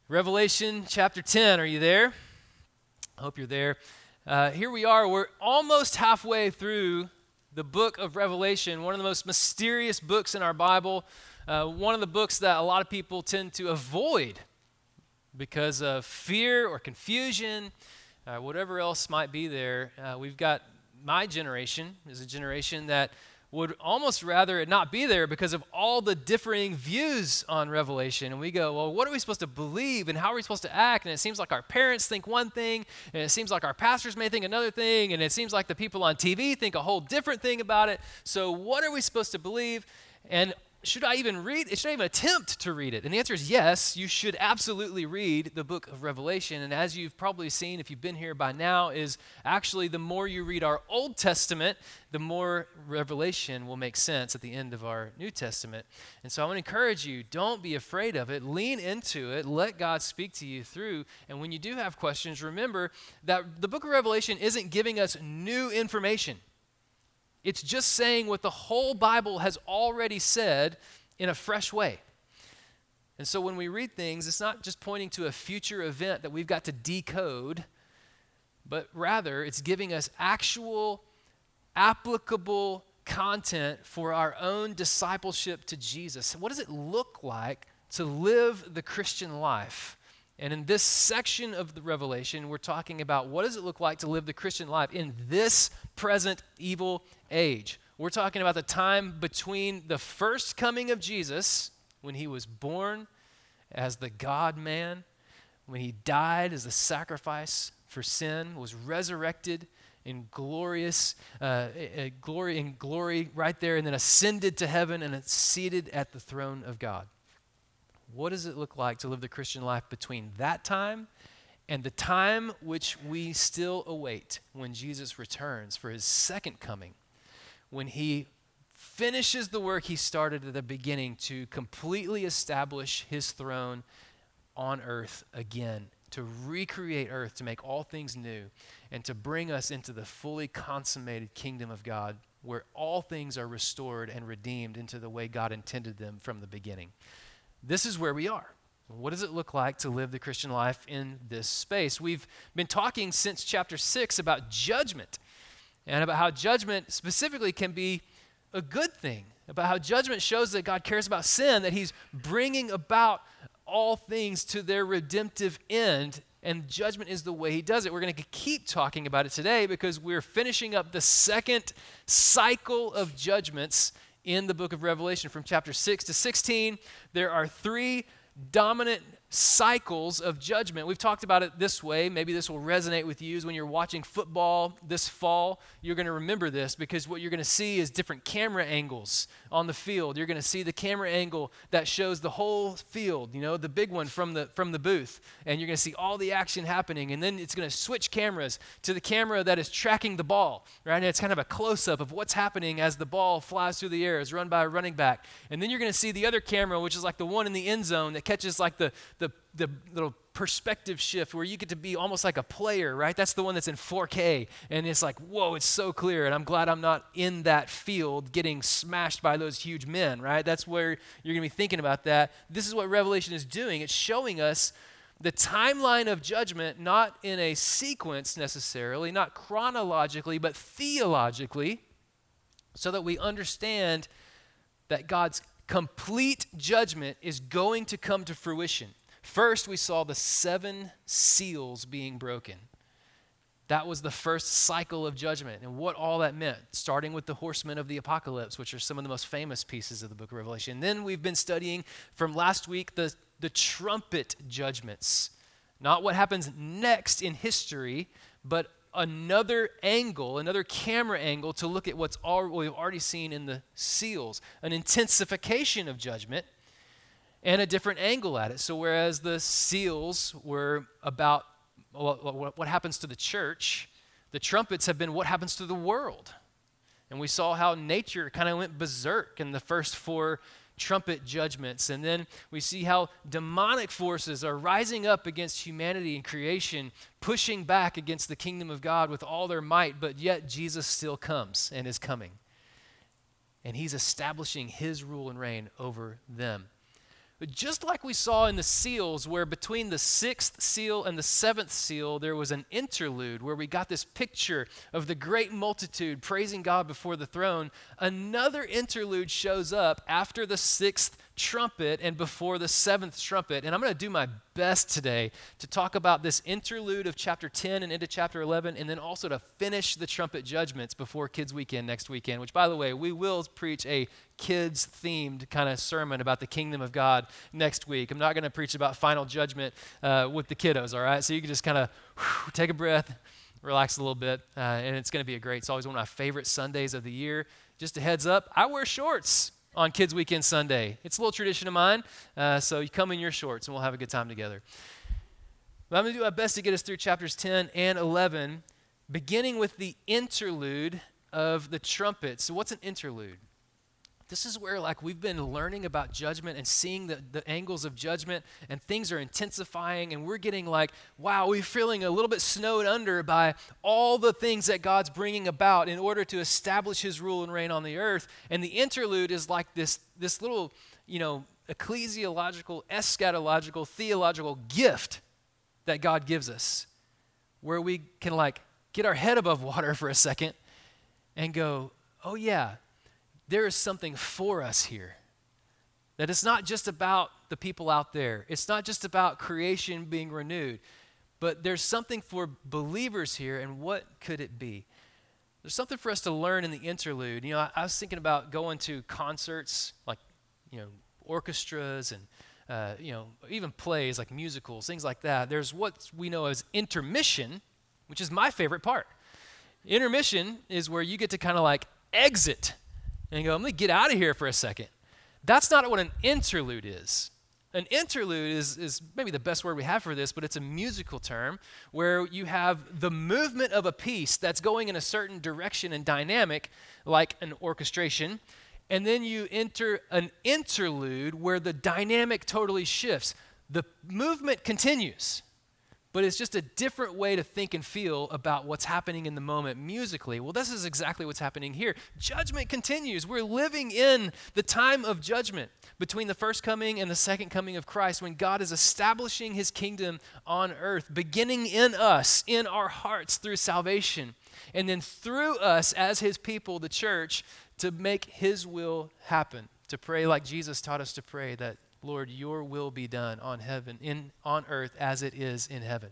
Revelation chapter 10, are you there? I hope you're there. Here we are. We're almost halfway through the book of Revelation, one of the most mysterious books in our Bible, one of the books that a lot of people tend to avoid because of fear or confusion, whatever else might be there. We've got my generation is a generation that would almost rather it not be there because of all the differing views on Revelation. And we go, well, what are we supposed to believe and how are we supposed to act? And it seems like our parents think one thing, and it seems like our pastors may think another thing, and it seems like the people on TV think a whole different thing about it. So what are we supposed to believe? And should I even read it? Should I even attempt to read it? And the answer is yes, you should absolutely read the book of Revelation. And as you've probably seen, if you've been here by now, is actually the more you read our Old Testament, the more Revelation will make sense at the end of our New Testament. And so I want to encourage you, don't be afraid of it. Lean into it. Let God speak to you through. And when you do have questions, remember that the book of Revelation isn't giving us new information. It's just saying what the whole Bible has already said in a fresh way. And so when we read things, it's not just pointing to a future event that we've got to decode, but rather it's giving us actual, applicable content for our own discipleship to Jesus. What does it look like to live the Christian life? And in this section of the Revelation, we're talking about what does it look like to live the Christian life in this present evil age. We're talking about the time between the first coming of Jesus, when he was born as the God-man, when he died as the sacrifice for sin, was resurrected in glorious glory right there, and then ascended to heaven and is seated at the throne of God. What does it look like to live the Christian life between that time and the time which we still await when Jesus returns for his second coming, when he finishes the work he started at the beginning to completely establish his throne on earth again, to recreate earth, to make all things new, and to bring us into the fully consummated kingdom of God, where all things are restored and redeemed into the way God intended them from the beginning. This is where we are. What does it look like to live the Christian life in this space? We've been talking since chapter 6 about judgment and about how judgment specifically can be a good thing, about how judgment shows that God cares about sin, that he's bringing about all things to their redemptive end, and judgment is the way he does it. We're going to keep talking about it today because we're finishing up the second cycle of judgments in the book of Revelation. From chapter 6 to 16, there are three dominant cycles of judgment. We've talked about it this way. Maybe this will resonate with you. Is when you're watching football this fall, you're going to remember this because what you're going to see is different camera angles on the field. You're going to see the camera angle that shows the whole field, the big one from the booth, and you're going to see all the action happening, and then it's going to switch cameras to the camera that is tracking the ball, right? And it's kind of a close-up of what's happening as the ball flies through the air, is run by a running back. And then you're going to see the other camera, which is like the one in the end zone that catches like the little perspective shift where you get to be almost like a player, right? That's the one that's in 4K, and it's like, whoa, it's so clear, and I'm glad I'm not in that field getting smashed by those huge men, right? That's where you're going to be thinking about that. This is what Revelation is doing. It's showing us the timeline of judgment, not in a sequence necessarily, not chronologically, but theologically, so that we understand that God's complete judgment is going to come to fruition. First, we saw the 7 seals being broken. That was the first cycle of judgment and what all that meant, starting with the horsemen of the apocalypse, which are some of the most famous pieces of the book of Revelation. Then we've been studying from last week the trumpet judgments, not what happens next in history, but another angle, another camera angle to look at what we've already seen in the seals, an intensification of judgment, and a different angle at it. So whereas the seals were about what happens to the church, the trumpets have been what happens to the world. And we saw how nature kind of went berserk in the first 4 trumpet judgments. And then we see how demonic forces are rising up against humanity and creation, pushing back against the kingdom of God with all their might, but yet Jesus still comes and is coming. And he's establishing his rule and reign over them. But just like we saw in the seals, where between the sixth seal and the seventh seal, there was an interlude where we got this picture of the great multitude praising God before the throne, another interlude shows up after the sixth trumpet and before the seventh trumpet. And I'm going to do my best today to talk about this interlude of chapter 10 and into chapter 11, and then also to finish the trumpet judgments before Kids Weekend next weekend, which, by the way, we will preach a kids-themed kind of sermon about the kingdom of God next week. I'm not going to preach about final judgment with the kiddos, all right? So you can just kind of take a breath, relax a little bit, and it's going to be it's always one of my favorite Sundays of the year. Just a heads up, I wear shorts on Kids Weekend Sunday. It's a little tradition of mine, so you come in your shorts and we'll have a good time together. But I'm going to do my best to get us through chapters 10 and 11, beginning with the interlude of the trumpet. So what's an interlude? This is where we've been learning about judgment and seeing the angles of judgment, and things are intensifying, and we're getting wow, we're feeling a little bit snowed under by all the things that God's bringing about in order to establish his rule and reign on the earth. And the interlude is like this little, ecclesiological, eschatological, theological gift that God gives us, where we can get our head above water for a second and go, oh yeah, there is something for us here. That it's not just about the people out there. It's not just about creation being renewed. But there's something for believers here, and what could it be? There's something for us to learn in the interlude. I was thinking about going to concerts, orchestras and, even plays like musicals, things like that. There's what we know as intermission, which is my favorite part. Intermission is where you get to kind of exit and go, I'm going to get out of here for a second. That's not what an interlude is. An interlude is maybe the best word we have for this, but it's a musical term where you have the movement of a piece that's going in a certain direction and dynamic, like an orchestration, and then you enter an interlude where the dynamic totally shifts. The movement continues, but it's just a different way to think and feel about what's happening in the moment musically. Well, this is exactly what's happening here. Judgment continues. We're living in the time of judgment between the first coming and the second coming of Christ, when God is establishing his kingdom on earth, beginning in us, in our hearts through salvation, and then through us as his people, the church, to make his will happen, to pray like Jesus taught us to pray, that Lord, your will be done on earth as it is in heaven.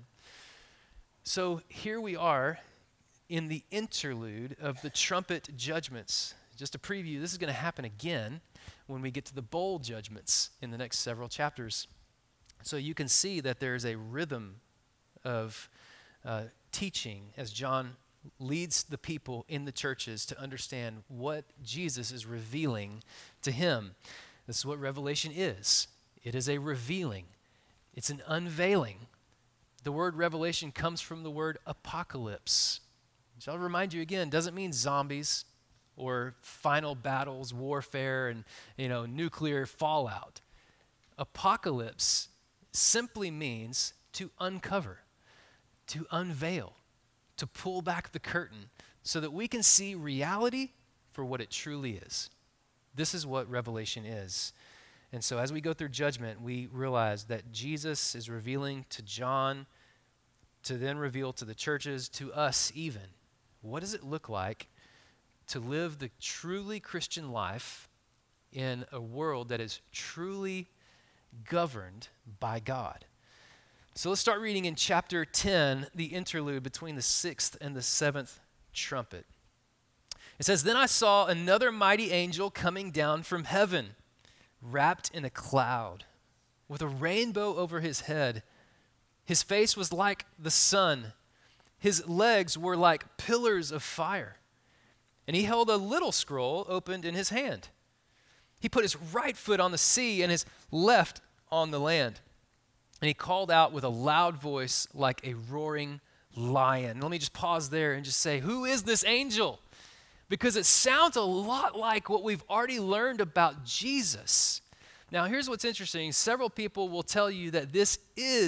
So here we are in the interlude of the trumpet judgments. Just a preview, this is going to happen again when we get to the bowl judgments in the next several chapters. So you can see that there's a rhythm of teaching as John leads the people in the churches to understand what Jesus is revealing to him. This is what Revelation is. It is a revealing. It's an unveiling. The word revelation comes from the word apocalypse. So I'll remind you again, doesn't mean zombies or final battles, warfare, and nuclear fallout. Apocalypse simply means to uncover, to unveil, to pull back the curtain so that we can see reality for what it truly is. This is what Revelation is. And so as we go through judgment, we realize that Jesus is revealing to John, to then reveal to the churches, to us even. What does it look like to live the truly Christian life in a world that is truly governed by God? So let's start reading in chapter 10, the interlude between the sixth and the seventh trumpet. It says, "Then I saw another mighty angel coming down from heaven, wrapped in a cloud, with a rainbow over his head. His face was like the sun. His legs were like pillars of fire. And he held a little scroll opened in his hand. He put his right foot on the sea and his left on the land. And he called out with a loud voice like a roaring lion." Let me just pause there and just say, who is this angel? Because it sounds a lot like what we've already learned about Jesus. Now, here's what's interesting. Several people will tell you that this is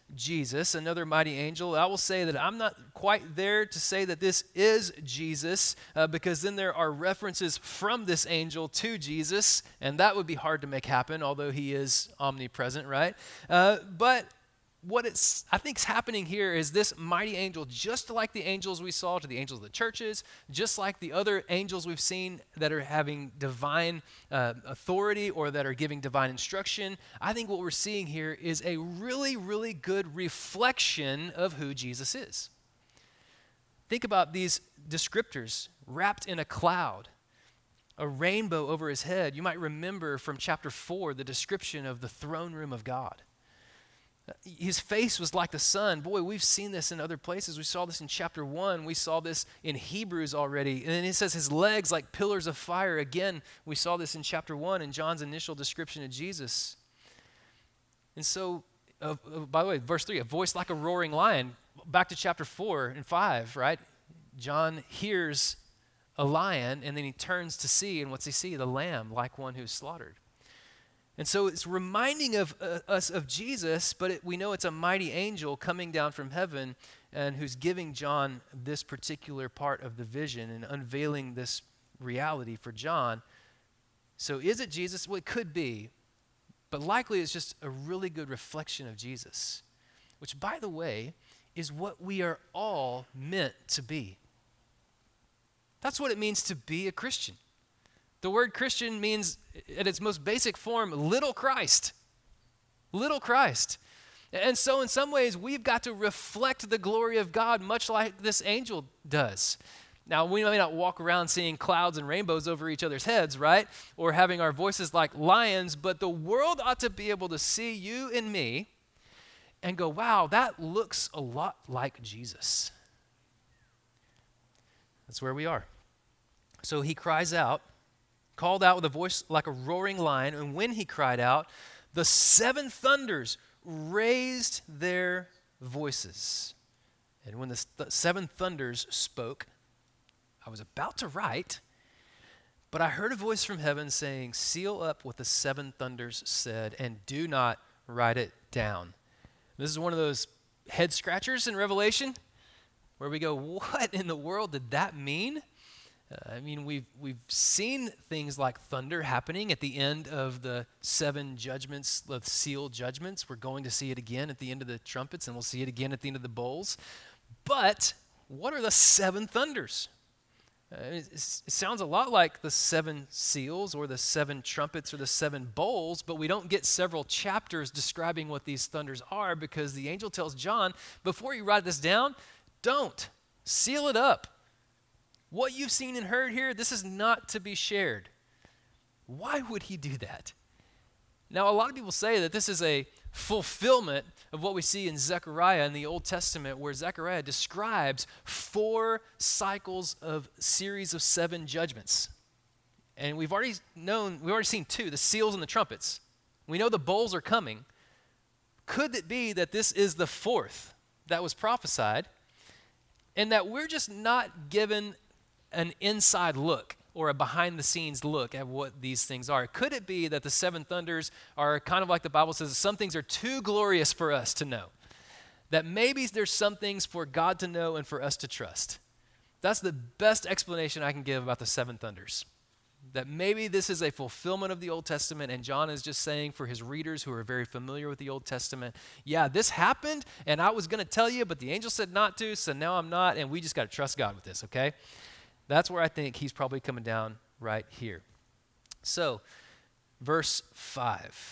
Jesus, another mighty angel. I will say that I'm not quite there to say that this is Jesus, because then there are references from this angel to Jesus, and that would be hard to make happen, although he is omnipresent, right? But what I think is happening here is this mighty angel, just like the angels we saw to the angels of the churches, just like the other angels we've seen that are having divine authority or that are giving divine instruction, I think what we're seeing here is a really, really good reflection of who Jesus is. Think about these descriptors: wrapped in a cloud, a rainbow over his head. You might remember from chapter 4 the description of the throne room of God. His face was like the sun. Boy, we've seen this in other places. We saw this in chapter 1. We saw this in Hebrews already. And then it says his legs like pillars of fire. Again, we saw this in chapter 1 in John's initial description of Jesus. And so, by the way, verse 3, a voice like a roaring lion. Back to chapter 4 and 5, right? John hears a lion, and then he turns to see, and what's he see? The lamb, like one who's slaughtered. And so it's reminding us of Jesus, but we know it's a mighty angel coming down from heaven and who's giving John this particular part of the vision and unveiling this reality for John. So is it Jesus? Well, it could be, but likely it's just a really good reflection of Jesus, which, by the way, is what we are all meant to be. That's what it means to be a Christian. The word Christian means, at its most basic form, little Christ. Little Christ. And so in some ways, we've got to reflect the glory of God much like this angel does. Now, we may not walk around seeing clouds and rainbows over each other's heads, right? Or having our voices like lions, but the world ought to be able to see you and me and go, wow, that looks a lot like Jesus. That's where we are. So he cries out, called out with a voice like a roaring lion, and when he cried out, the seven thunders raised their voices. And when the seven thunders spoke, I was about to write, but I heard a voice from heaven saying, seal up what the seven thunders said, and do not write it down. This is one of those head scratchers in Revelation where we go, what in the world did that mean? I mean, we've seen things like thunder happening at the end of the seven judgments, the sealed judgments. We're going to see it again at the end of the trumpets, and we'll see it again at the end of the bowls. But what are the seven thunders? It sounds a lot like the seven seals or the seven trumpets or the seven bowls, but we don't get several chapters describing what these thunders are, because the angel tells John, before you write this down, don't. Seal it up. What you've seen and heard here, this is not to be shared. Why would he do that? Now, a lot of people say that this is a fulfillment of what we see in Zechariah in the Old Testament, where Zechariah describes 4 cycles of series of 7 judgments. And we've already seen 2, the seals and the trumpets. We know the bowls are coming. Could it be that this is the 4th that was prophesied, and that we're just not given an inside look or a behind-the-scenes look at what these things are? Could it be that the 7 thunders are kind of like the Bible says, some things are too glorious for us to know? That maybe there's some things for God to know and for us to trust. That's the best explanation I can give about the 7 thunders. That maybe this is a fulfillment of the Old Testament, and John is just saying for his readers who are very familiar with the Old Testament, yeah, this happened, and I was going to tell you, but the angel said not to, so now I'm not, and we just got to trust God with this, okay? That's where I think he's probably coming down right here. So, verse 5.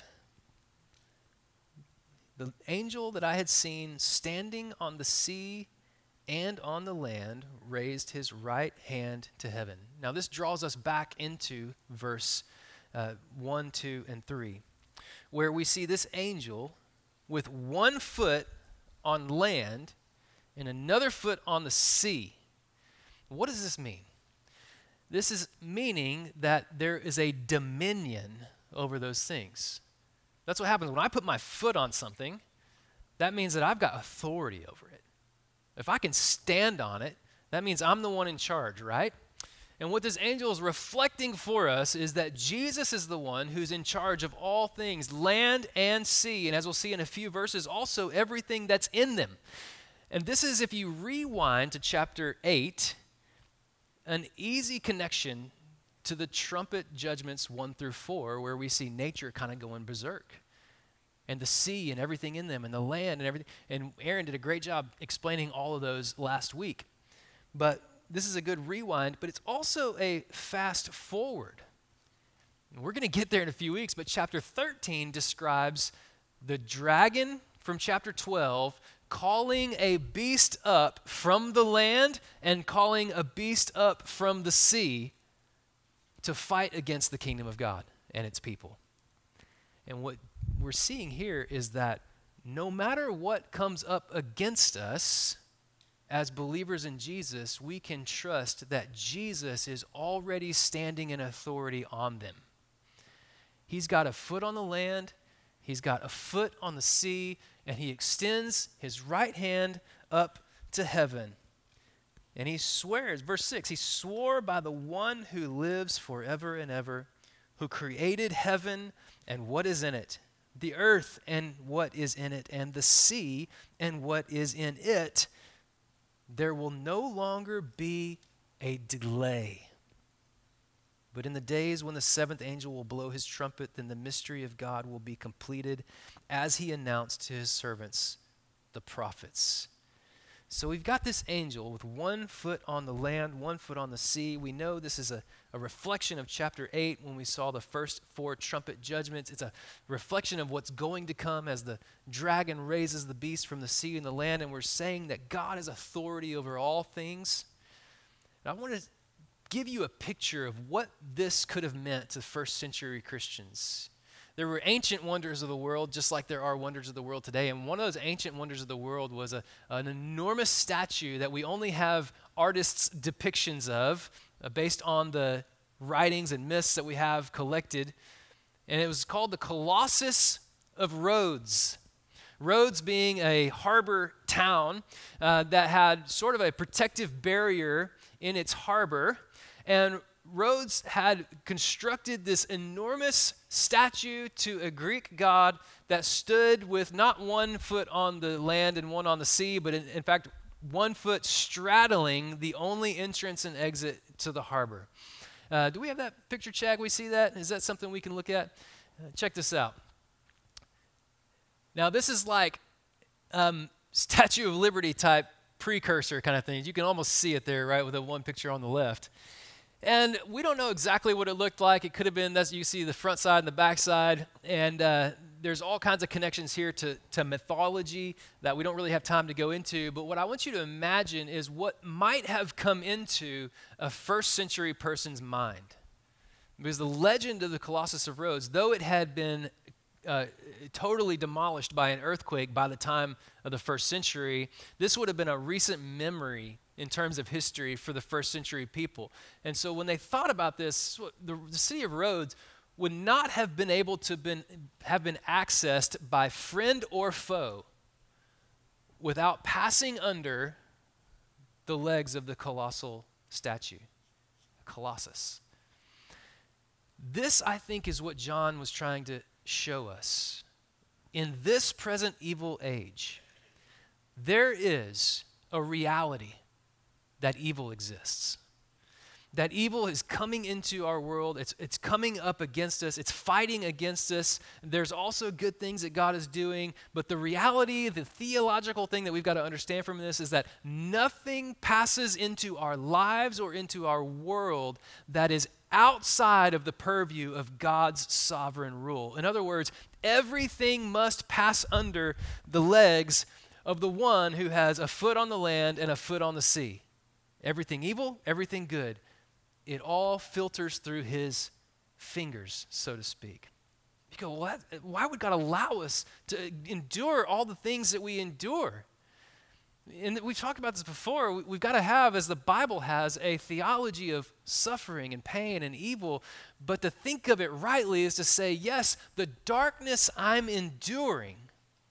The angel that I had seen standing on the sea and on the land raised his right hand to heaven. Now, this draws us back into verse 1, 2, and 3, where we see this angel with one foot on land and another foot on the sea. What does this mean? This is meaning that there is a dominion over those things. That's what happens when I put my foot on something. That means that I've got authority over it. If I can stand on it, that means I'm the one in charge, right? And what this angel is reflecting for us is that Jesus is the one who's in charge of all things, land and sea. And as we'll see in a few verses, also everything that's in them. And this is, if you rewind to chapter 8, an easy connection to the trumpet judgments 1 through 4, where we see nature kind of going berserk. And the sea and everything in them, and the land and everything. And Aaron did a great job explaining all of those last week. But this is a good rewind, but it's also a fast forward. We're going to get there in a few weeks, but chapter 13 describes the dragon from chapter 12 calling a beast up from the land and calling a beast up from the sea to fight against the kingdom of God and its people. And what we're seeing here is that no matter what comes up against us, as believers in Jesus, we can trust that Jesus is already standing in authority on them. He's got a foot on the land, he's got a foot on the sea, and he extends his right hand up to heaven. And he swears, verse 6, he swore by the one who lives forever and ever, who created heaven and what is in it, the earth and what is in it, and the sea and what is in it. There will no longer be a delay. But in the days when the seventh angel will blow his trumpet, then the mystery of God will be completed, as he announced to his servants, the prophets. So we've got this angel with 1 foot on the land, 1 foot on the sea. We know this is a reflection of chapter 8 when we saw the first 4 trumpet judgments. It's a reflection of what's going to come as the dragon raises the beast from the sea and the land, and we're saying that God has authority over all things. And I want to give you a picture of what this could have meant to first century Christians. There were ancient wonders of the world, just like there are wonders of the world today. And one of those ancient wonders of the world was an enormous statue that we only have artists' depictions of based on the writings and myths that we have collected. And it was called the Colossus of Rhodes. Rhodes being a harbor town that had sort of a protective barrier in its harbor. And Rhodes had constructed this enormous statue to a Greek god that stood with not 1 foot on the land and 1 on the sea, but in fact, 1 foot straddling the only entrance and exit to the harbor. Do we have that picture, Chad? We see that? Is that something we can look at? Check this out. Now, this is like Statue of Liberty type precursor kind of thing. You can almost see it there, right, with the one picture on the left. And we don't know exactly what it looked like. It could have been, that you see the front side and the back side. And there's all kinds of connections here to mythology that we don't really have time to go into. But what I want you to imagine is what might have come into a first century person's mind. Because the legend of the Colossus of Rhodes, though it had been totally demolished by an earthquake by the time of the first century, this would have been a recent memory in terms of history for the first century people. And so when they thought about this, the city of Rhodes would not have been able to have been accessed by friend or foe without passing under the legs of the colossal statue, Colossus. This, I think, is what John was trying to show us. In this present evil age, there is a reality that evil exists. That evil is coming into our world. It's coming up against us. It's fighting against us. There's also good things that God is doing. But the reality, the theological thing that we've got to understand from this is that nothing passes into our lives or into our world that is outside of the purview of God's sovereign rule. In other words, everything must pass under the legs of the one who has a foot on the land and a foot on the sea. Everything evil, everything good. It all filters through his fingers, so to speak. You go, well, why would God allow us to endure all the things that we endure? And we've talked about this before. We've got to have, as the Bible has, a theology of suffering and pain and evil. But to think of it rightly is to say, yes, the darkness I'm enduring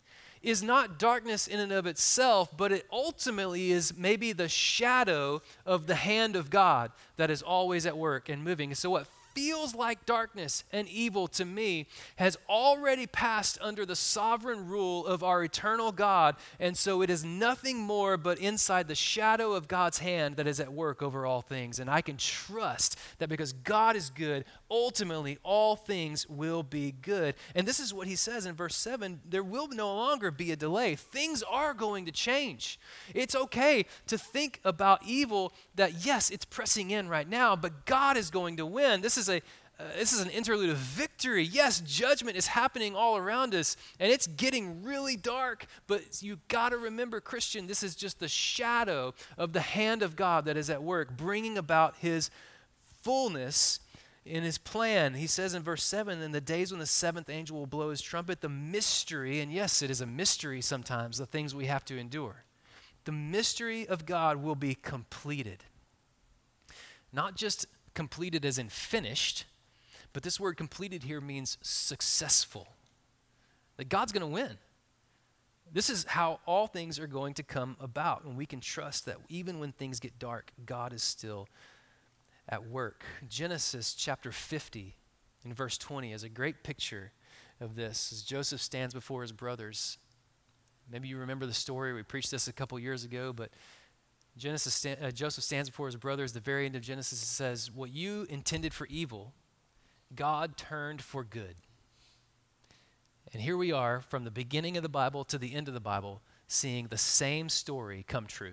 is not darkness in and of itself, but it ultimately is maybe the shadow of the hand of God that is always at work and moving. And so what feels like darkness and evil to me has already passed under the sovereign rule of our eternal God, and so it is nothing more but inside the shadow of God's hand that is at work over all things. And I can trust that because God is good, ultimately all things will be good. And this is what he says in verse 7, there will no longer be a delay. Things are going to change. It's okay to think about evil that, yes, it's pressing in right now, but God is going to win. This is an interlude of victory. Yes, judgment is happening all around us, and it's getting really dark, but you got to remember, Christian, this is just the shadow of the hand of God that is at work, bringing about his fullness in his plan. He says in verse 7, in the days when the seventh angel will blow his trumpet, the mystery, and yes, it is a mystery sometimes, the things we have to endure. The mystery of God will be completed. Not just completed as in finished, but this word completed here means successful. That God's going to win. This is how all things are going to come about, and we can trust that even when things get dark, God is still at work. Genesis chapter 50 in verse 20 is a great picture of this. As Joseph stands before his brothers, maybe you remember the story. We preached this a couple years ago, but Joseph stands before his brothers. The very end of Genesis says, what you intended for evil, God turned for good. And here we are from the beginning of the Bible to the end of the Bible, seeing the same story come true.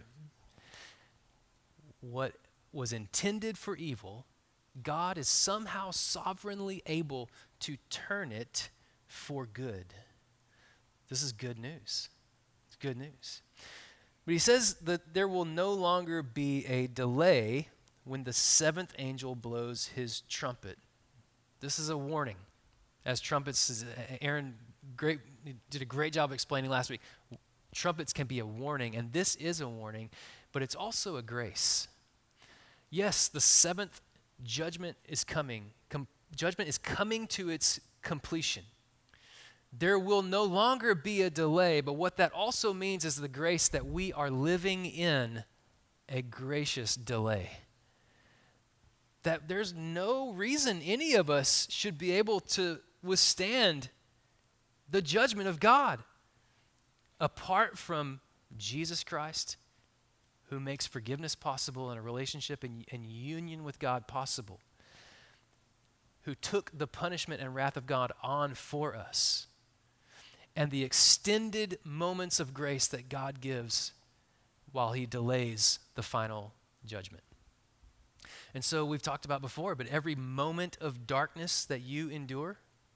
What was intended for evil, God is somehow sovereignly able to turn it for good. This is good news. It's good news. But he says that there will no longer be a delay when the seventh angel blows his trumpet. This is a warning. As trumpets, Aaron did a great job explaining last week. Trumpets can be a warning, and this is a warning, but it's also a grace. Yes, the seventh judgment is coming. Judgment is coming to its completion. There will no longer be a delay, but what that also means is the grace that we are living in a gracious delay. That there's no reason any of us should be able to withstand the judgment of God apart from Jesus Christ, who makes forgiveness possible and a relationship and union with God possible, who took the punishment and wrath of God on for us, and the extended moments of grace that God gives while he delays the final judgment. And so we've talked about before, but every moment of darkness that you endure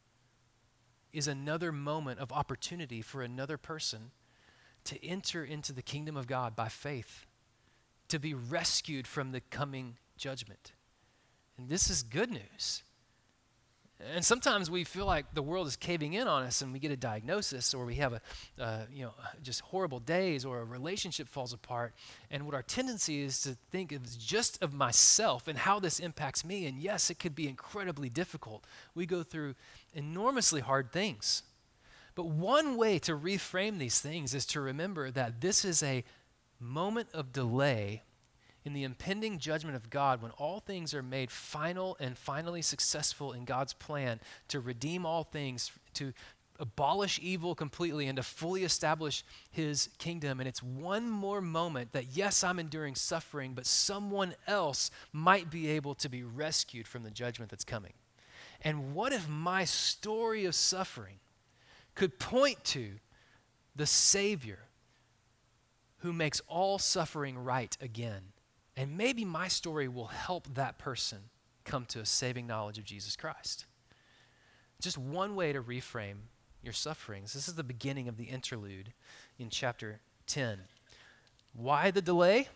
is another moment of opportunity for another person to enter into the kingdom of God by faith, to be rescued from the coming judgment. And this is good news. And sometimes we feel like the world is caving in on us and we get a diagnosis, or we have just horrible days, or a relationship falls apart. And what our tendency is to think is just of myself and how this impacts me. And yes, it could be incredibly difficult. We go through enormously hard things. But one way to reframe these things is to remember that this is a moment of delay in the impending judgment of God, when all things are made final and finally successful in God's plan to redeem all things, to abolish evil completely, and to fully establish his kingdom. And it's one more moment that, yes, I'm enduring suffering, but someone else might be able to be rescued from the judgment that's coming. And what if my story of suffering could point to the Savior who makes all suffering right again? And maybe my story will help that person come to a saving knowledge of Jesus Christ. Just one way to reframe your sufferings. This is the beginning of the interlude in chapter 10. Why the delay?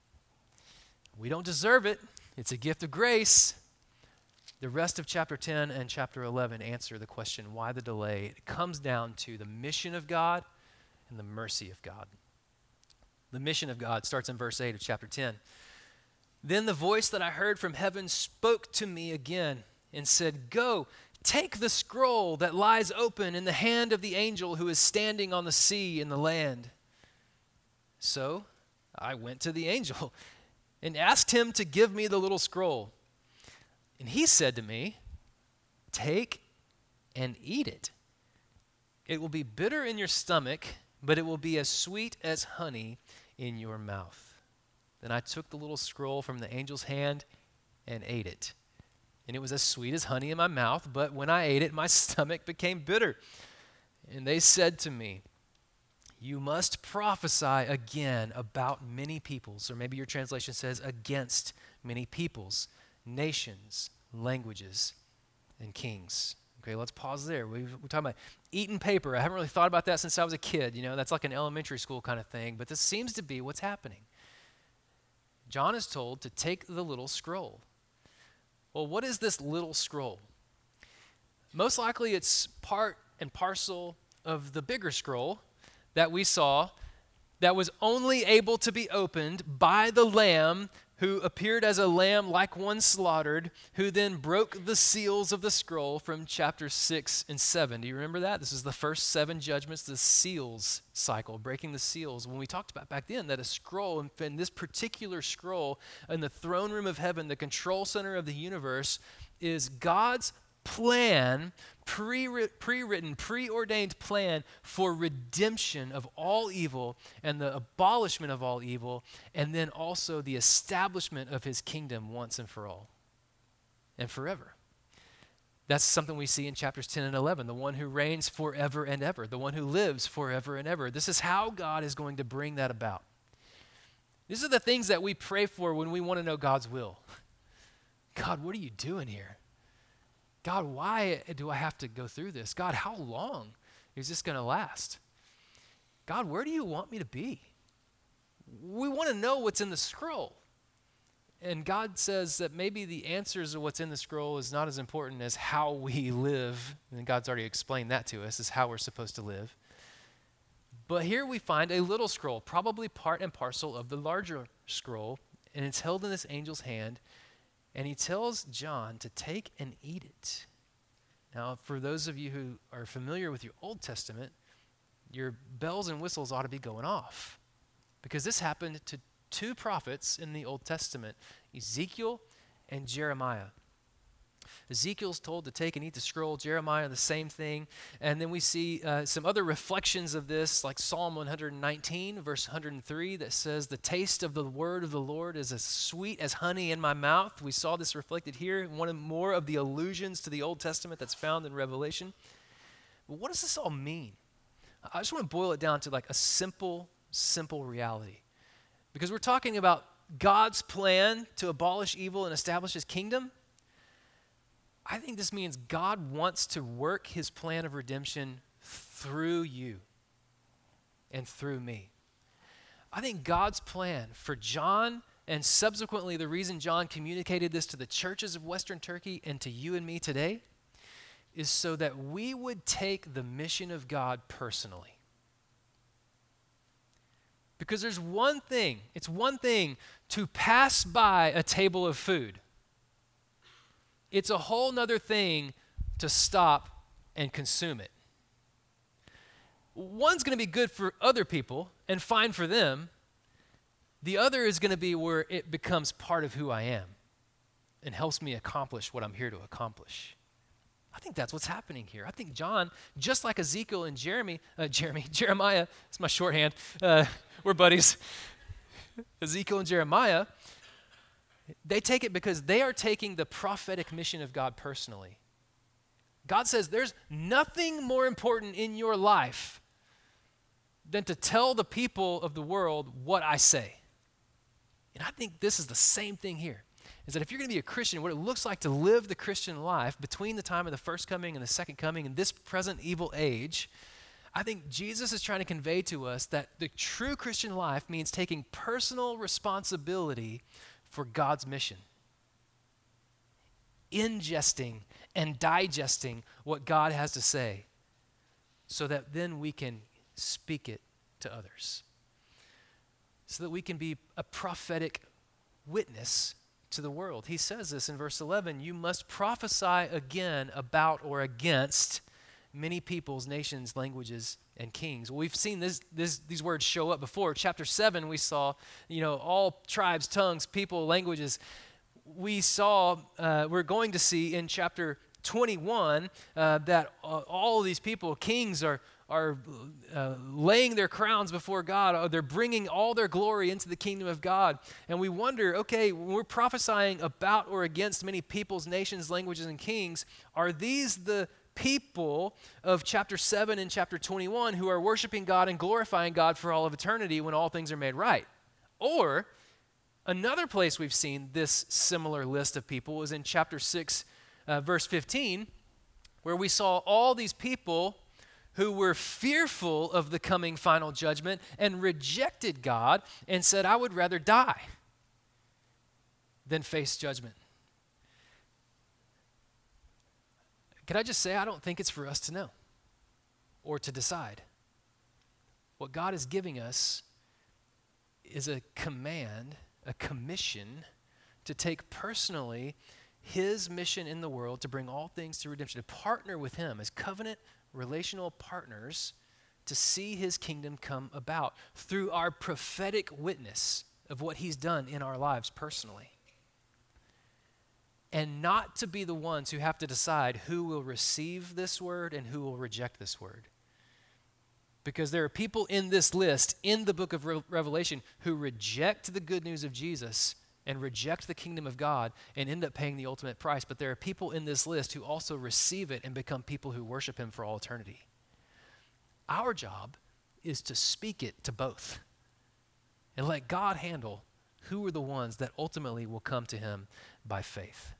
We don't deserve it. It's a gift of grace. The rest of chapter 10 and chapter 11 answer the question, why the delay? It comes down to the mission of God and the mercy of God. The mission of God starts in verse 8 of chapter 10. Then the voice that I heard from heaven spoke to me again and said, "Go, take the scroll that lies open in the hand of the angel who is standing on the sea and the land. So I went to the angel and asked him to give me the little scroll. And he said to me, take and eat it. It will be bitter in your stomach, but it will be as sweet as honey in your mouth. Then I took the little scroll from the angel's hand and ate it. And it was as sweet as honey in my mouth, but when I ate it, my stomach became bitter. And they said to me, you must prophesy again about many peoples, or maybe your translation says against many peoples, nations, languages, and kings. Okay, let's pause there. We're talking about eating paper. I haven't really thought about that since I was a kid. That's like an elementary school kind of thing, but this seems to be what's happening. John is told to take the little scroll. Well, what is this little scroll? Most likely it's part and parcel of the bigger scroll that we saw that was only able to be opened by the Lamb who appeared as a lamb like one slaughtered, who then broke the seals of the scroll from chapter 6 and 7. Do you remember that? This is the first 7 judgments, the seals cycle, breaking the seals. When we talked about back then that a scroll, and this particular scroll in the throne room of heaven, the control center of the universe, is God's plan, pre-written, preordained plan for redemption of all evil and the abolishment of all evil, and then also the establishment of his kingdom once and for all and forever. That's something we see in chapters 10 and 11, the one who reigns forever and ever, the one who lives forever and ever. This is how God is going to bring that about. These are the things that we pray for when we want to know God's will. God, what are you doing here? God, why do I have to go through this? God, how long is this going to last? God, where do you want me to be? We want to know what's in the scroll. And God says that maybe the answers of what's in the scroll is not as important as how we live. And God's already explained that to us, is how we're supposed to live. But here we find a little scroll, probably part and parcel of the larger scroll, and it's held in this angel's hand. And he tells John to take and eat it. Now, for those of you who are familiar with your Old Testament, your bells and whistles ought to be going off. Because this happened to 2 prophets in the Old Testament, Ezekiel and Jeremiah. Ezekiel's told to take and eat the scroll, Jeremiah the same thing. And then we see some other reflections of this, like Psalm 119, verse 103, that says, the taste of the word of the Lord is as sweet as honey in my mouth. We saw this reflected here, one of more of the allusions to the Old Testament that's found in Revelation. But what does this all mean? I just want to boil it down to like a simple reality. Because we're talking about God's plan to abolish evil and establish his kingdom. I think this means God wants to work his plan of redemption through you and through me. I think God's plan for John, and subsequently the reason John communicated this to the churches of Western Turkey and to you and me today, is so that we would take the mission of God personally. Because it's one thing to pass by a table of food. It's a whole nother thing to stop and consume it. One's going to be good for other people and fine for them. The other is going to be where it becomes part of who I am and helps me accomplish what I'm here to accomplish. I think that's what's happening here. I think John, just like Ezekiel and Jeremiah, it's my shorthand, we're buddies. Ezekiel and Jeremiah, they take it because they are taking the prophetic mission of God personally. God says there's nothing more important in your life than to tell the people of the world what I say. And I think this is the same thing here, is that if you're going to be a Christian, what it looks like to live the Christian life between the time of the first coming and the second coming in this present evil age, I think Jesus is trying to convey to us that the true Christian life means taking personal responsibility for God's mission. Ingesting and digesting what God has to say so that then we can speak it to others. So that we can be a prophetic witness to the world. He says this in verse 11, you must prophesy again about or against many peoples, nations, languages, and kings. Well, we've seen these words show up before. Chapter 7, we saw, all tribes, tongues, people, languages. We're going to see in chapter 21 that all of these people, kings, are laying their crowns before God. They're bringing all their glory into the kingdom of God. And we wonder, okay, when we're prophesying about or against many peoples, nations, languages, and kings, are these the people of chapter 7 and chapter 21 who are worshiping God and glorifying God for all of eternity when all things are made right? Or another place we've seen this similar list of people is in chapter 6, verse 15, where we saw all these people who were fearful of the coming final judgment and rejected God and said, I would rather die than face judgment. Can I just say, I don't think it's for us to know or to decide. What God is giving us is a command, a commission to take personally his mission in the world to bring all things to redemption, to partner with him as covenant relational partners to see his kingdom come about through our prophetic witness of what he's done in our lives personally. And not to be the ones who have to decide who will receive this word and who will reject this word. Because there are people in this list in the book of Revelation who reject the good news of Jesus and reject the kingdom of God and end up paying the ultimate price. But there are people in this list who also receive it and become people who worship him for all eternity. Our job is to speak it to both and let God handle who are the ones that ultimately will come to him by faith.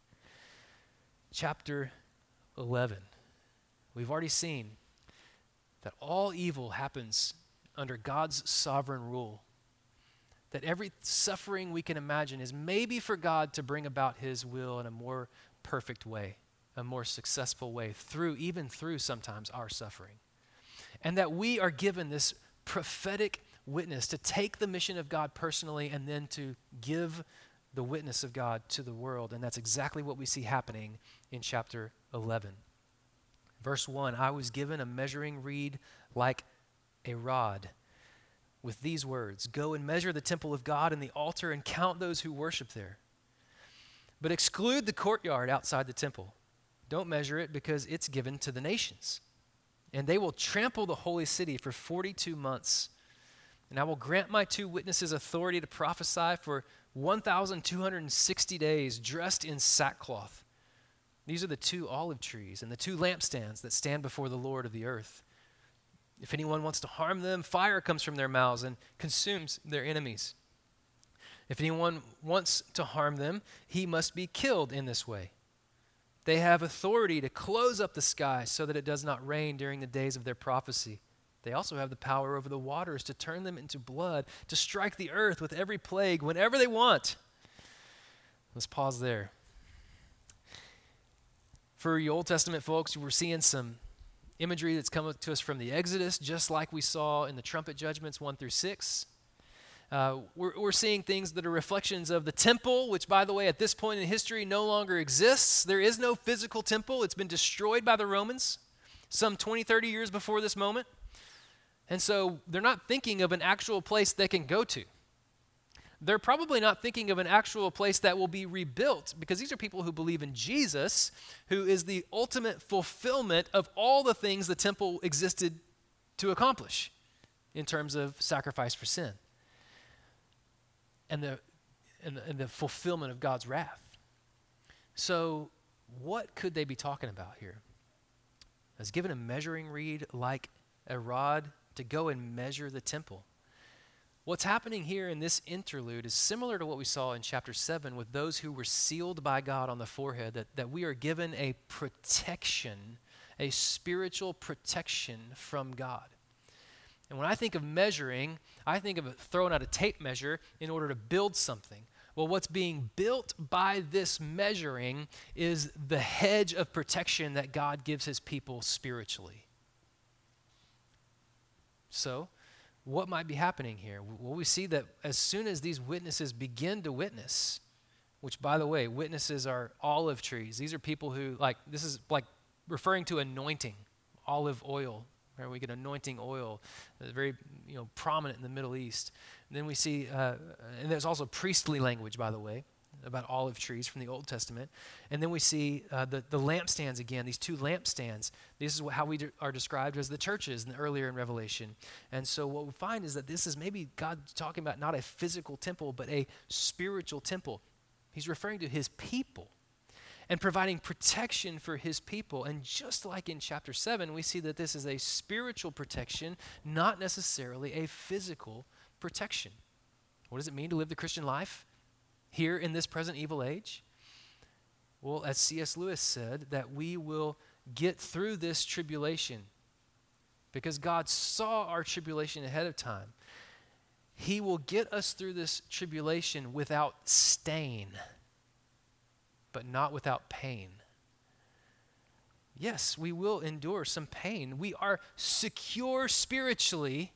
Chapter 11. We've already seen that all evil happens under God's sovereign rule. That every suffering we can imagine is maybe for God to bring about his will in a more perfect way, a more successful way, even through sometimes our suffering. And that we are given this prophetic witness to take the mission of God personally and then to give the witness of God to the world. And that's exactly what we see happening in chapter 11. Verse 1, I was given a measuring reed like a rod, with these words, go and measure the temple of God and the altar and count those who worship there. But exclude the courtyard outside the temple. Don't measure it because it's given to the nations. And they will trample the holy city for 42 months. And I will grant my 2 witnesses authority to prophesy for 1,260 days dressed in sackcloth. These are the 2 olive trees and the 2 lampstands that stand before the Lord of the earth. If anyone wants to harm them, fire comes from their mouths and consumes their enemies. If anyone wants to harm them, he must be killed in this way. They have authority to close up the sky so that it does not rain during the days of their prophecy. They also have the power over the waters to turn them into blood, to strike the earth with every plague whenever they want. Let's pause there. For you Old Testament folks, we're seeing some imagery that's come to us from the Exodus, just like we saw in the trumpet judgments 1 through 6. We're seeing things that are reflections of the temple, which, by the way, at this point in history no longer exists. There is no physical temple. It's been destroyed by the Romans some 20, 30 years before this moment. And so they're not thinking of an actual place they can go to. They're probably not thinking of an actual place that will be rebuilt, because these are people who believe in Jesus, who is the ultimate fulfillment of all the things the temple existed to accomplish in terms of sacrifice for sin and the fulfillment of God's wrath. So what could they be talking about here? I was given a measuring reed like a rod to go and measure the temple. What's happening here in this interlude is similar to what we saw in chapter 7 with those who were sealed by God on the forehead, that we are given a protection, a spiritual protection from God. And when I think of measuring, I think of throwing out a tape measure in order to build something. Well, what's being built by this measuring is the hedge of protection that God gives his people spiritually. So, what might be happening here? Well, we see that as soon as these witnesses begin to witness, which, by the way, witnesses are olive trees. These are people who, this is like referring to anointing, olive oil, where we get anointing oil, very prominent in the Middle East. And then we see, and there's also priestly language, by the way, about olive trees from the Old Testament. And then we see the lampstands again, these two lampstands. This is how we are described as the churches earlier in Revelation. And so what we find is that this is maybe God talking about not a physical temple, but a spiritual temple. He's referring to his people and providing protection for his people. And just like in chapter 7, we see that this is a spiritual protection, not necessarily a physical protection. What does it mean to live the Christian life here in this present evil age? Well, as C.S. Lewis said, that we will get through this tribulation because God saw our tribulation ahead of time. He will get us through this tribulation without stain, but not without pain. Yes, we will endure some pain. We are secure spiritually,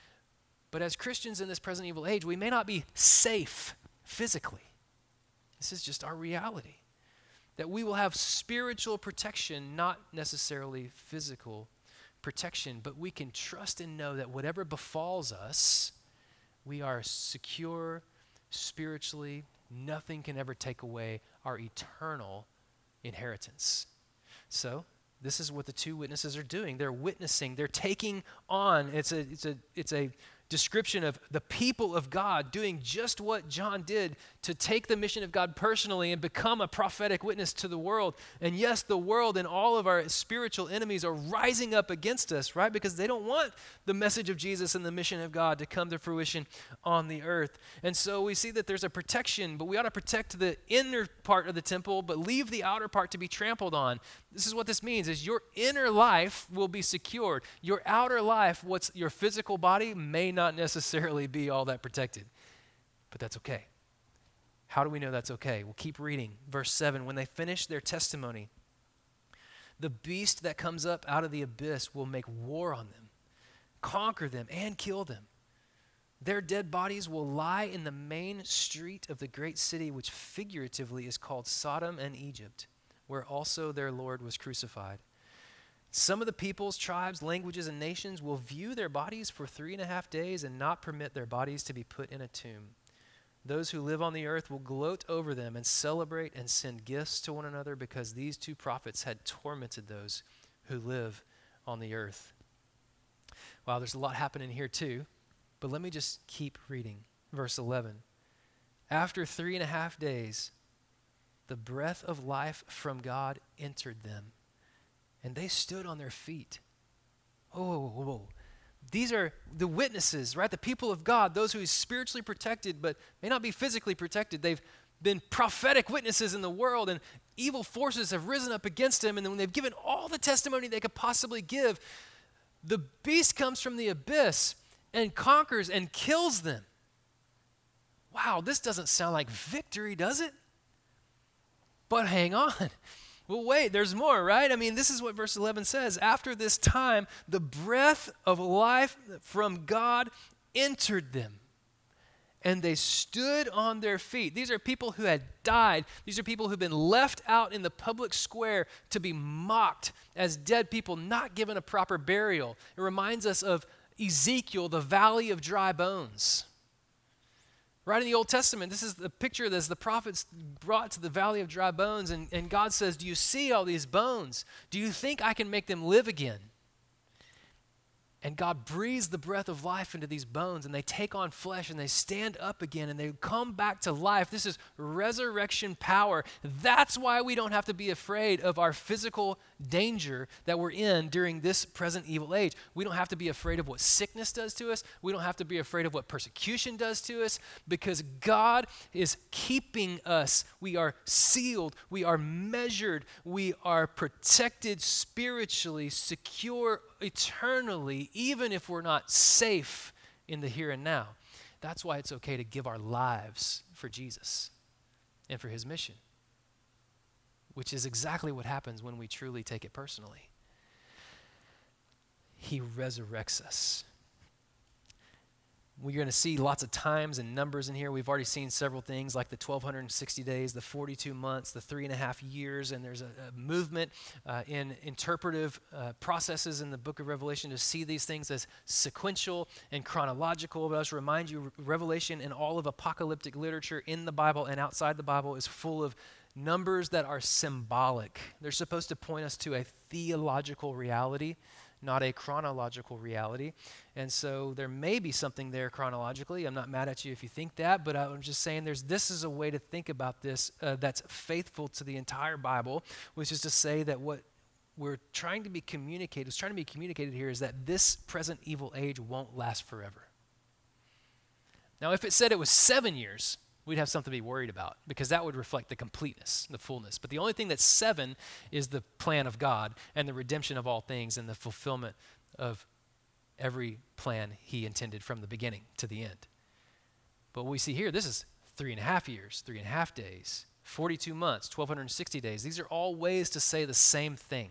but as Christians in this present evil age, we may not be safe physically. This is just our reality. That we will have spiritual protection, not necessarily physical protection, but we can trust and know that whatever befalls us, we are secure spiritually. Nothing can ever take away our eternal inheritance. So, this is what the two witnesses are doing. They're witnessing. They're taking on. It's a description of the people of God doing just what John did to take the mission of God personally and become a prophetic witness to the world. And yes, the world and all of our spiritual enemies are rising up against us, right? Because they don't want the message of Jesus and the mission of God to come to fruition on the earth. And so we see that there's a protection, but we ought to protect the inner part of the temple, but leave the outer part to be trampled on. This is what this means, is your inner life will be secured. Your outer life, what's your physical body, may not necessarily be all that protected. But that's okay. How do we know that's okay? We'll keep reading. Verse 7, when they finish their testimony, the beast that comes up out of the abyss will make war on them, conquer them, and kill them. Their dead bodies will lie in the main street of the great city, which figuratively is called Sodom and Egypt, where also their Lord was crucified. Some of the peoples, tribes, languages, and nations will view their bodies for 3.5 days and not permit their bodies to be put in a tomb. Those who live on the earth will gloat over them and celebrate and send gifts to one another because these two prophets had tormented those who live on the earth. Wow, there's a lot happening here too, but let me just keep reading. Verse 11. After 3.5 days, the breath of life from God entered them, and they stood on their feet. Whoa. These are the witnesses, right? The people of God, those who are spiritually protected but may not be physically protected. They've been prophetic witnesses in the world, and evil forces have risen up against them, and then when they've given all the testimony they could possibly give, the beast comes from the abyss and conquers and kills them. Wow, this doesn't sound like victory, does it? But hang on. Well, wait, there's more, right? I mean, this is what verse 11 says. After this time, the breath of life from God entered them, and they stood on their feet. These are people who had died. These are people who've been left out in the public square to be mocked as dead people, not given a proper burial. It reminds us of Ezekiel, the valley of dry bones. Right in the Old Testament, this is the picture that the prophets brought to the valley of dry bones, and God says, do you see all these bones? Do you think I can make them live again? And God breathes the breath of life into these bones, and they take on flesh, and they stand up again, and they come back to life. This is resurrection power. That's why we don't have to be afraid of our physical danger that we're in during this present evil age. We don't have to be afraid of what sickness does to us. We don't have to be afraid of what persecution does to us, because God is keeping us. We are sealed. We are measured. We are protected spiritually, secure eternally, even if we're not safe in the here and now. That's why it's okay to give our lives for Jesus and for his mission, which is exactly what happens when we truly take it personally. He resurrects us. We're going to see lots of times and numbers in here. We've already seen several things like the 1,260 days, the 42 months, the 3.5 years, and there's a movement in interpretive processes in the book of Revelation to see these things as sequential and chronological. But I'll just remind you, Revelation and all of apocalyptic literature in the Bible and outside the Bible is full of numbers that are symbolic. They're supposed to point us to a theological reality, not a chronological reality. And so there may be something there chronologically. I'm not mad at you if you think that, but I'm just saying this is a way to think about this that's faithful to the entire Bible, which is to say that what we're trying to be communicated here is that this present evil age won't last forever. Now, if it said it was 7 years, we'd have something to be worried about because that would reflect the completeness, the fullness. But the only thing that's 7 is the plan of God and the redemption of all things and the fulfillment of every plan he intended from the beginning to the end. But what we see here, this is 3.5 years, 3.5 days, 42 months, 1,260 days. These are all ways to say the same thing,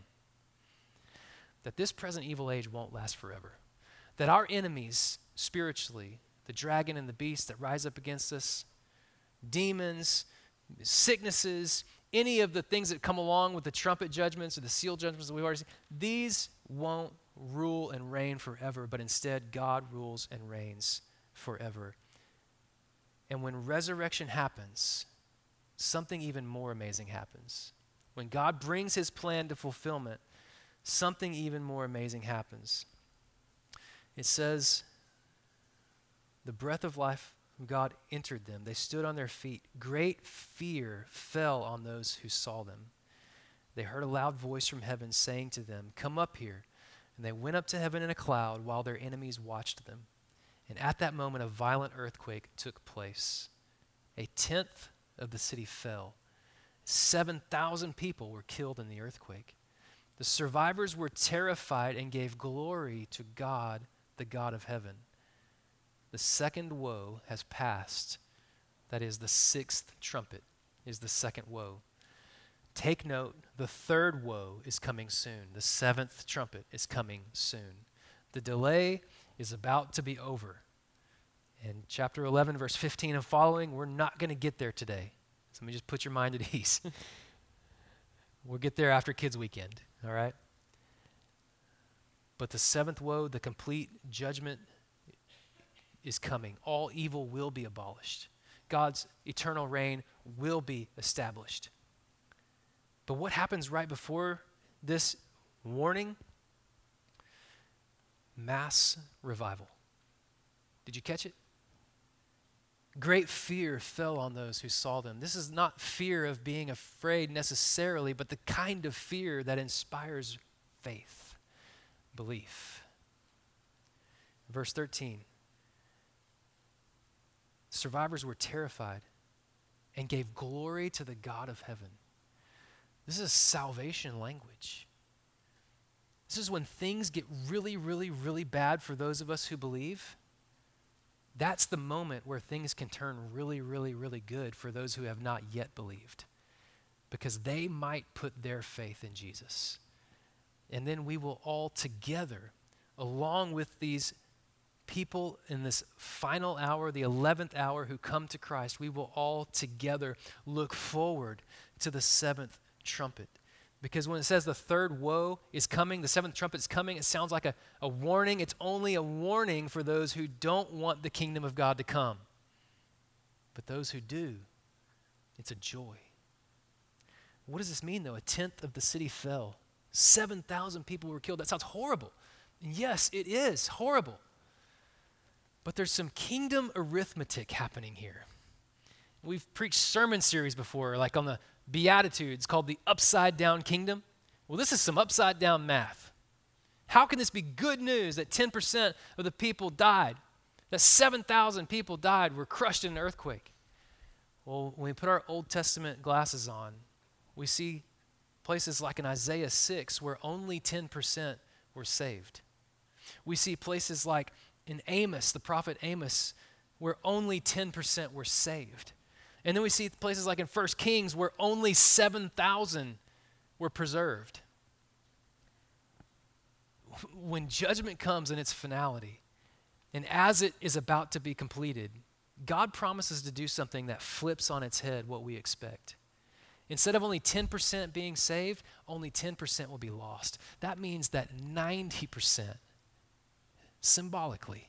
that this present evil age won't last forever, that our enemies spiritually, the dragon and the beast that rise up against us, demons, sicknesses, any of the things that come along with the trumpet judgments or the seal judgments that we've already seen, these won't rule and reign forever, but instead God rules and reigns forever. And when resurrection happens, something even more amazing happens. When God brings his plan to fulfillment, something even more amazing happens. It says, the breath of life God entered them. They stood on their feet. Great fear fell on those who saw them. They heard a loud voice from heaven saying to them, "Come up here." And they went up to heaven in a cloud while their enemies watched them. And at that moment, a violent earthquake took place. 1/10 of the city fell. 7,000 people were killed in the earthquake. The survivors were terrified and gave glory to God, the God of heaven. The second woe has passed. That is, the 6th trumpet is the second woe. Take note, the third woe is coming soon. The 7th trumpet is coming soon. The delay is about to be over. In chapter 11, verse 15 and following, we're not going to get there today. So let me just put your mind at ease. We'll get there after Kids Weekend, all right? But the 7th woe, the complete judgment, is coming. All evil will be abolished. God's eternal reign will be established. But what happens right before this warning? Mass revival. Did you catch it? Great fear fell on those who saw them. This is not fear of being afraid necessarily, but the kind of fear that inspires faith, belief. Verse 13. Survivors were terrified and gave glory to the God of heaven. This is salvation language. This is when things get really, really, really bad for those of us who believe. That's the moment where things can turn really, really, really good for those who have not yet believed, because they might put their faith in Jesus. And then we will all together, along with these people in this final hour, the 11th hour, who come to Christ, we will all together look forward to the 7th trumpet. Because when it says the third woe is coming, the 7th trumpet is coming, it sounds like a warning. It's only a warning for those who don't want the kingdom of God to come. But those who do, it's a joy. What does this mean, though? 1/10 of the city fell. 7,000 people were killed. That sounds horrible. And yes, it is horrible. But there's some kingdom arithmetic happening here. We've preached sermon series before, like on the Beatitudes, called the upside down kingdom. Well, this is some upside down math. How can this be good news that 10% of the people died, that 7,000 people died, were crushed in an earthquake? Well, when we put our Old Testament glasses on, we see places like in Isaiah 6 where only 10% were saved. We see places like in Amos, the prophet Amos, where only 10% were saved. And then we see places like in 1 Kings where only 7,000 were preserved. When judgment comes in its finality, And as it is about to be completed, God promises to do something that flips on its head what we expect. Instead of only 10% being saved, only 10% will be lost. That means that 90%, symbolically,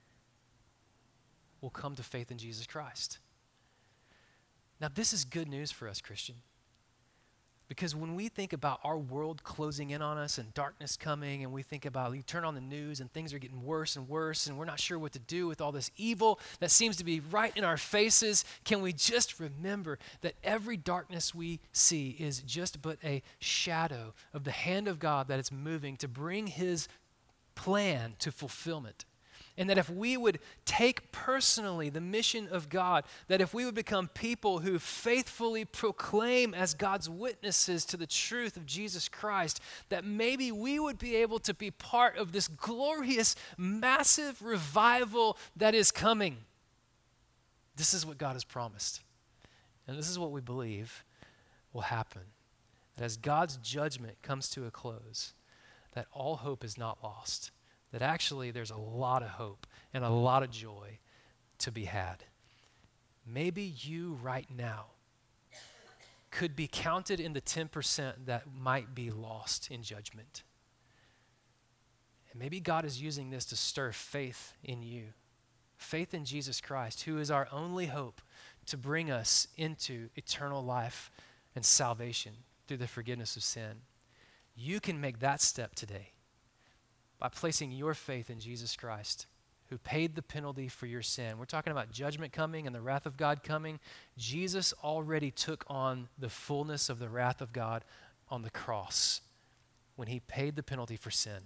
will come to faith in Jesus Christ. Now, this is good news for us, Christian. Because when we think about our world closing in on us and darkness coming, and we think about, you turn on the news and things are getting worse and worse, and we're not sure what to do with all this evil that seems to be right in our faces, can we just remember that every darkness we see is just but a shadow of the hand of God that is moving to bring his plan to fulfillment? And that if we would take personally the mission of God, that if we would become people who faithfully proclaim as God's witnesses to the truth of Jesus Christ, that maybe we would be able to be part of this glorious, massive revival that is coming. This is what God has promised. And this is what we believe will happen. That as God's judgment comes to a close, that all hope is not lost. That actually there's a lot of hope and a lot of joy to be had. Maybe you right now could be counted in the 10% that might be lost in judgment. And maybe God is using this to stir faith in you, faith in Jesus Christ, who is our only hope to bring us into eternal life and salvation through the forgiveness of sin. You can make that step today by placing your faith in Jesus Christ, who paid the penalty for your sin. We're talking about judgment coming and the wrath of God coming. Jesus already took on the fullness of the wrath of God on the cross when he paid the penalty for sin.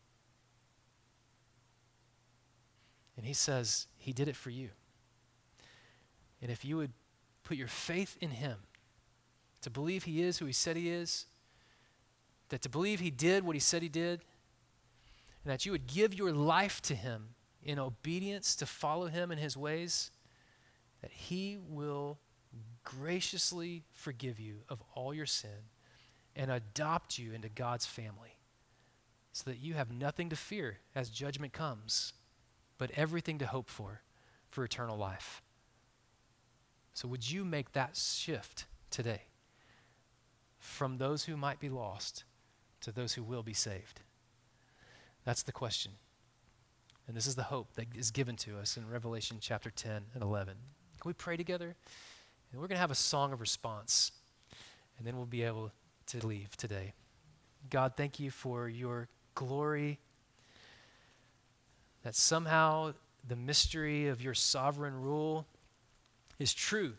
And he says he did it for you. And if you would put your faith in him, to believe he is who he said he is, that to believe he did what he said he did, and that you would give your life to him in obedience to follow him in his ways, that he will graciously forgive you of all your sin and adopt you into God's family so that you have nothing to fear as judgment comes, but everything to hope for eternal life. So would you make that shift today from those who might be lost to those who will be saved? That's the question. And this is the hope that is given to us in Revelation chapter 10 and 11. Can we pray together? And we're going to have a song of response, and then we'll be able to leave today. God, thank you for your glory, that somehow the mystery of your sovereign rule is true.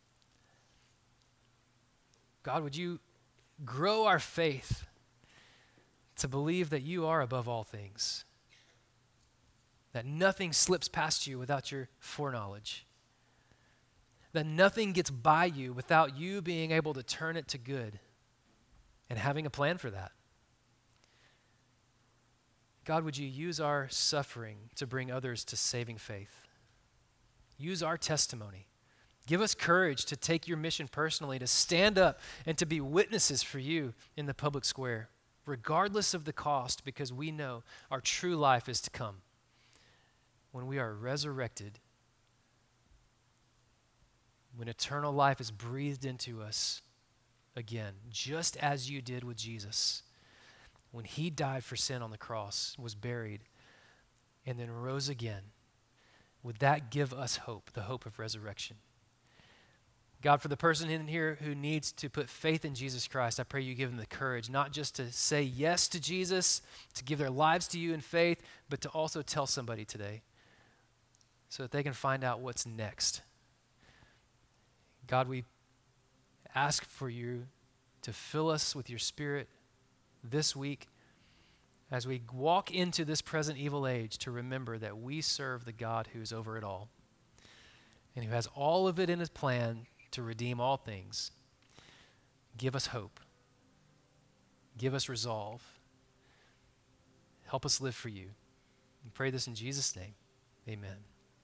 God, would you grow our faith to believe that you are above all things, that nothing slips past you without your foreknowledge, that nothing gets by you without you being able to turn it to good and having a plan for that. God, would you use our suffering to bring others to saving faith? Use our testimony. Give us courage to take your mission personally, to stand up and to be witnesses for you in the public square, regardless of the cost, because we know our true life is to come when we are resurrected, when eternal life is breathed into us again, just as you did with Jesus, when he died for sin on the cross, was buried, and then rose again. Would that give us hope, the hope of resurrection? God, for the person in here who needs to put faith in Jesus Christ, I pray you give them the courage, not just to say yes to Jesus, to give their lives to you in faith, but to also tell somebody today so that they can find out what's next. God, we ask for you to fill us with your Spirit this week as we walk into this present evil age, to remember that we serve the God who is over it all and who has all of it in his plan to redeem all things. Give us hope. Give us resolve. Help us live for you. We pray this in Jesus' name. Amen.